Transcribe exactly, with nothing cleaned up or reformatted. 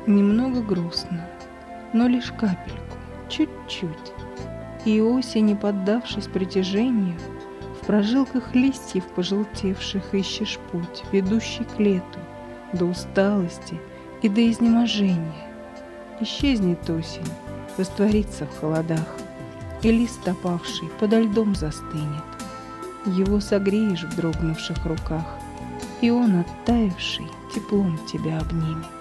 Немного грустно, но лишь капельку, чуть-чуть. И осень, не поддавшись притяжению, в прожилках листьев пожелтевших ищешь путь, ведущий к лету, до усталости и до изнеможения. Исчезнет осень, растворится в холодах, и лист опавший подо льдом застынет. Его согреешь в дрогнувших руках, и он, оттаивший, теплом тебя обнимет.